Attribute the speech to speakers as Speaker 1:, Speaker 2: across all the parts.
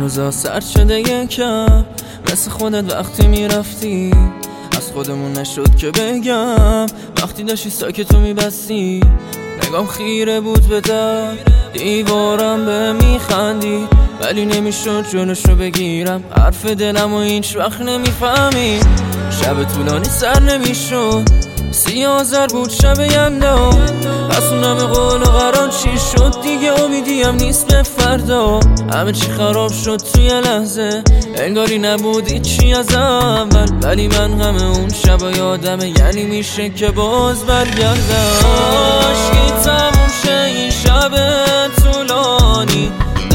Speaker 1: روزا سرد شده یکم مثل خودت وقتی میرفتی، از خودمون نشد که بگم وقتی داشتی ساکتو میبستی. نگام خیره بود به در دیوارم به میخندی، ولی نمیشد جلوشو بگیرم. حرف دلم و هیچ وقت نمیفهمی. شب طولانی سر نمیشد، 30 بود شب یندا. پس اون همه قول و قرار چی شد؟ دیگه امیدیم نیست به فردا. همه چی خراب شد توی لحظه، انگاری نبود چی از اول. ولی من همه اون شب یادمه، یعنی میشه که باز برگردم. عاشقی تموم شه این شب طولانی،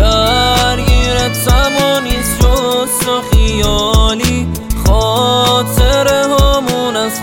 Speaker 1: درگیرت تمانیست جست و خیالی. خاطره همون از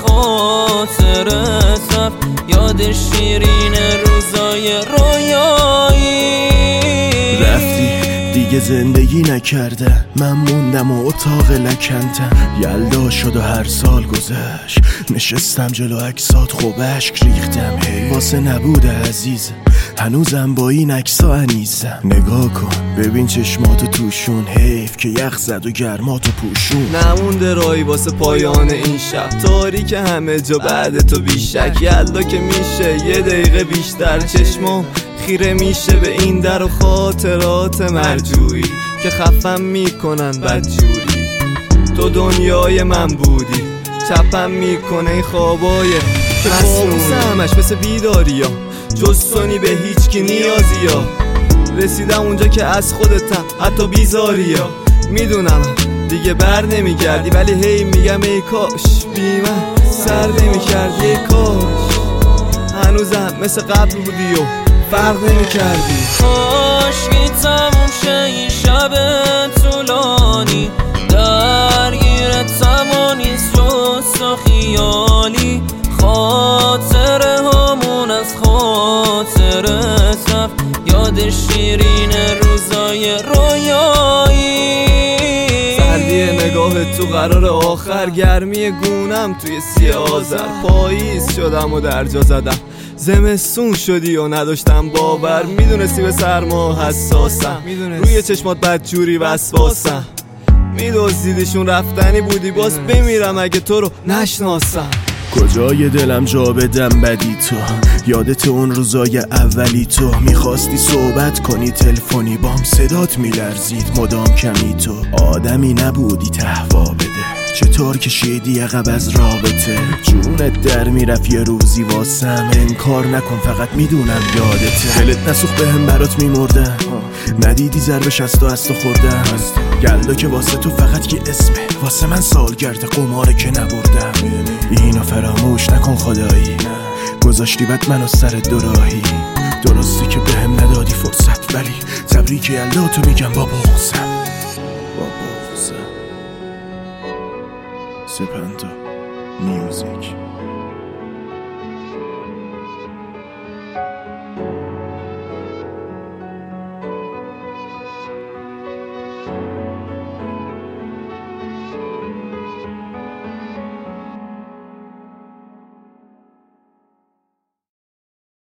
Speaker 1: خاطرت رفت، یاد شیرین روزای رویایی.
Speaker 2: رفتی دیگه زندگی نکرده، من موندم و اتاق لکندم. یلدا شد و هر سال گذشت، نشستم جلو عکسات خوب اشک ریختم. هی واسه نبوده عزیزم، هنوزم با این عکسا انیزم. نگاه کن ببین چشماتو توشون، حیف که یخ زد و گرماتو پوشون.
Speaker 3: نمونده رای واسه پایان این شب، تاریک همه جا بعد تو بیشک. یلدا که میشه یه دقیقه بیشتر، چشمام خیره میشه به این در و خاطرات مرجوعی که خفم میکنن بدجوری. تو دنیای من بودی، چپم میکنه این خوابای مسئول. همش مثل بیداریا، جستونی به هیچ کی نیازیا. رسیدم اونجا که از خودتم حتی بیزاریا. میدونم دیگه بر نمیگردی، ولی هی میگم ای کاش بی من سر نمیکردی. ای کاش هنوزم مثل قبل بودی و فرق نمیکردی.
Speaker 1: عاشقی تموم شه این شب طولانی، درگیرت تمانیست جست و خیالی. خاطره همون از خاطرت رفت، یاد شیرین روزای رویایی.
Speaker 3: سردی نگاه تو قرار آخر، گرمی گونم توی 30 آذر. پاییز شدم و در جا زدم، زمستون شدی و نداشتم باور. میدونستی به سرما حساسم، روی چشمات بدجوری وسواسم. میدوزیدشون رفتنی بودی، باز بمیرم اگه تو رو نشناسم.
Speaker 2: کجای دلم جا بدم بدی تو، یادت اون روزای اولی تو. میخواستی صحبت کنی تلفنی بام، صدات میلرزید مدام کمی. تو آدمی نبودی تهوا بده، چطور کشیدی عقب از رابطه. جونت در میرفت یه روزی واسم، انکار نکن فقط میدونم یادته. دلت نسوخ بهم برات میمردم، ندیدی ضربش از تو خوردم. یلدا که واسه تو فقط یه اسمه، واسه من سالگرد قماره که نبردم. اینو فراموش نکن خدایی، گذاشتی بد منو سر دوراهی. درسته که بهم ندادی فرصت، ولی تبریک یلدا تو میگم با بغضم. سپنتا میوزیک.